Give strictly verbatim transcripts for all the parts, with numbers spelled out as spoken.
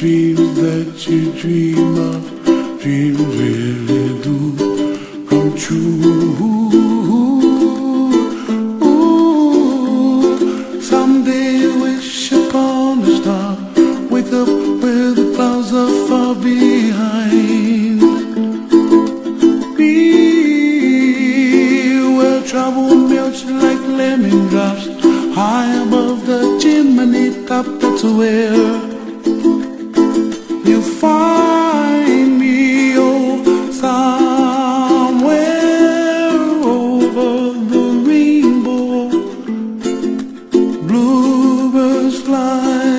dreams that you dream of, dreams really do come true. Ooh, someday wish upon a star, wake up where the clouds are far behind. Be where trouble melts like lemon drops, high above the chimney top. That's where you find me, oh, somewhere over the rainbow. Bluebirds fly,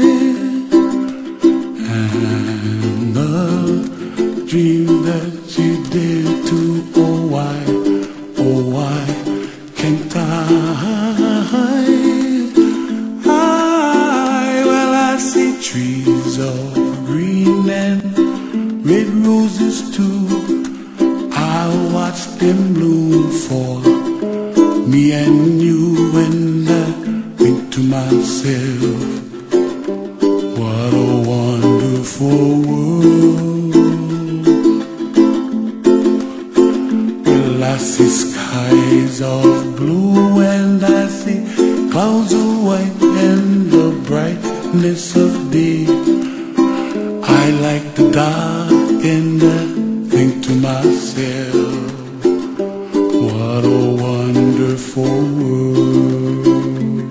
and the dream that you dare to, oh why, oh why can't I? Trees of green and red roses too, I watch them bloom for me and you, and I think to myself, what a wonderful world. Well, I see skies of blue and I see clouds of white and the brightness of day. I like the dark and I think to myself, what a wonderful world.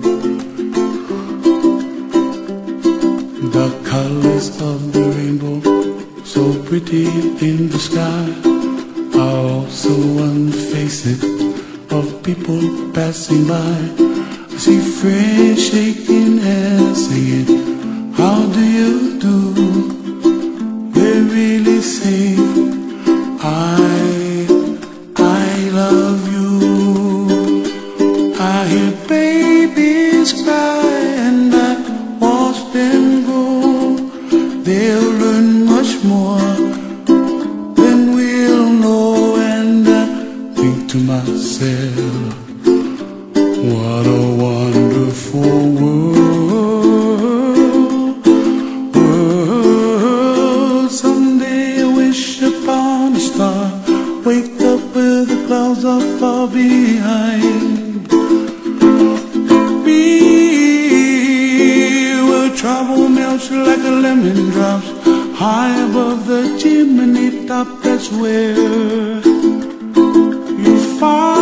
The colors of the rainbow, so pretty in the sky, are also on the faces of people passing by. I see friends shaking hands singing, how do you do? They really say, I, I love you. I hear babies cry and I watch them go. They'll learn much more than we'll know, and I think to myself, what a wonderful world, world. Someday I wish upon a star, wake up where the clouds are far behind. Be where trouble melts like a lemon drops, high above the chimney top. That's where you find